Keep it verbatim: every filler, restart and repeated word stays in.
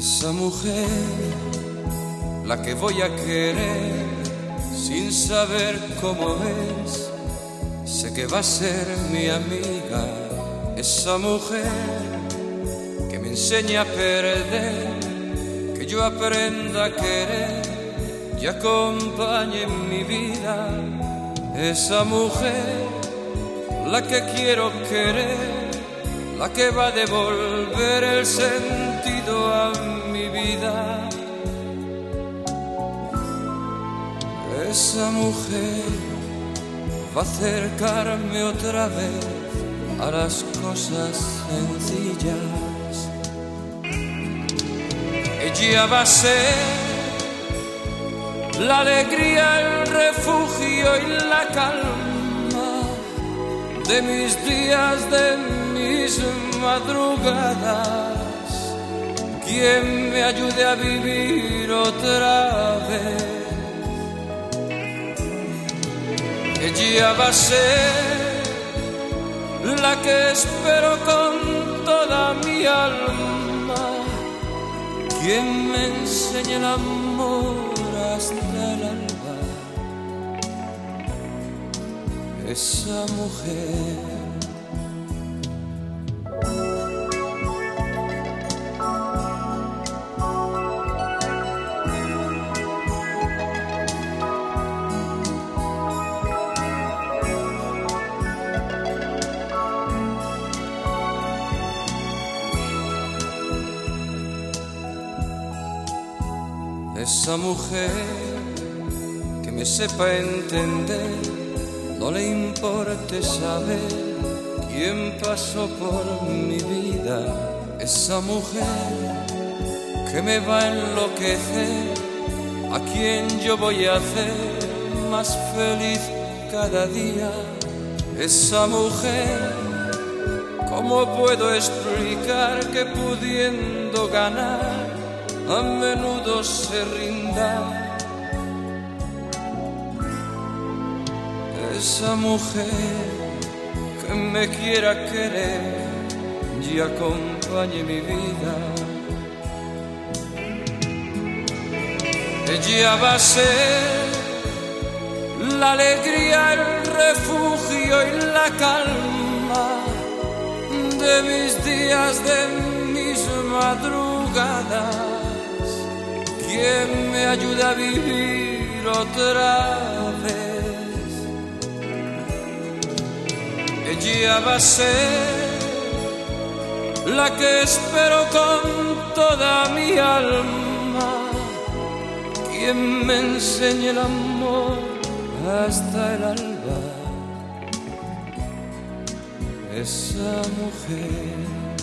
Esa mujer, la que voy a querer sin saber cómo es, sé que va a ser mi amiga. Esa mujer que me enseña a perder, que yo aprenda a querer y acompañe en mi vida. Esa mujer, la que quiero querer, la que va a devolver el sentido a mi vida. Esa mujer va a acercarme otra vez a las cosas sencillas. Ella va a ser la alegría, el refugio y la calma de mis días, de mis madrugadas, quien me ayude a vivir otra vez. Ella va a ser la que espero con toda mi alma, quien me enseñe el amor hasta el alba. Esa mujer. Esa mujer que me sepa entender, no le importe saber quién pasó por mi vida. Esa mujer que me va a enloquecer, a quien yo voy a hacer más feliz cada día. Esa mujer, ¿cómo puedo explicar que pudiendo ganar a menudo se rinda? Esa mujer que me quiera querer y acompañe mi vida. Ella va a ser la alegría, el refugio y la calma de mis días, de mis madrugadas, quien me ayuda a vivir otra vez. Ella va a ser la que espero con toda mi alma, quien me enseñe el amor hasta el alba. Esa mujer.